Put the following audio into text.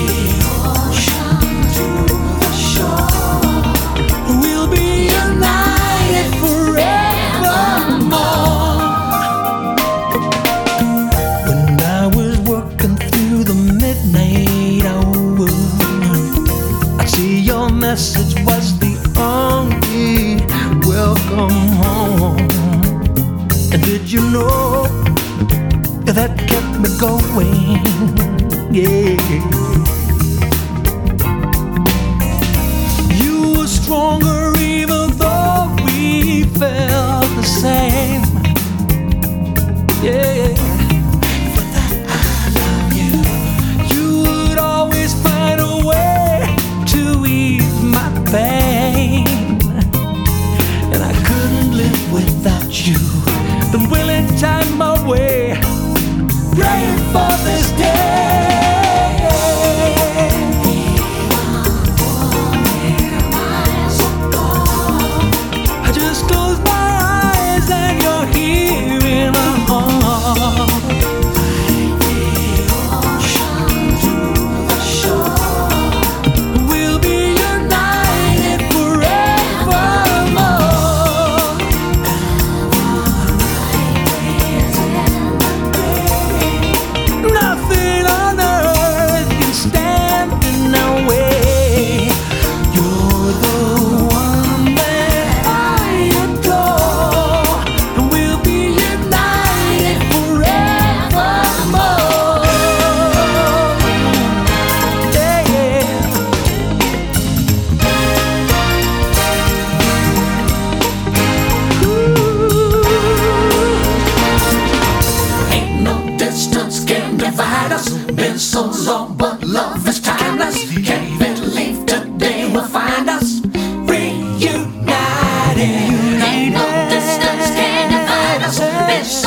We'll be united forevermore. When I was working through the midnight hour, I see your message was the only welcome home. And did you know that kept me going? Yeah. You were stronger even though we felt the same. Yeah. For that I love you. You would always find a way to ease my pain, and I couldn't live without you. Been willing time away, praying for this day. I just close my eyes and you're here in my heart. Like the ocean to the shore, we'll be united forevermore. Nothing on earth can stand in our way. You're the one that I adore, and we'll be united forevermore. Yeah. Ooh. Ain't no distance can divide us. Been so long, but love is timeless. Can't believe today will find us reunited. Ain't no distance can divide us. Been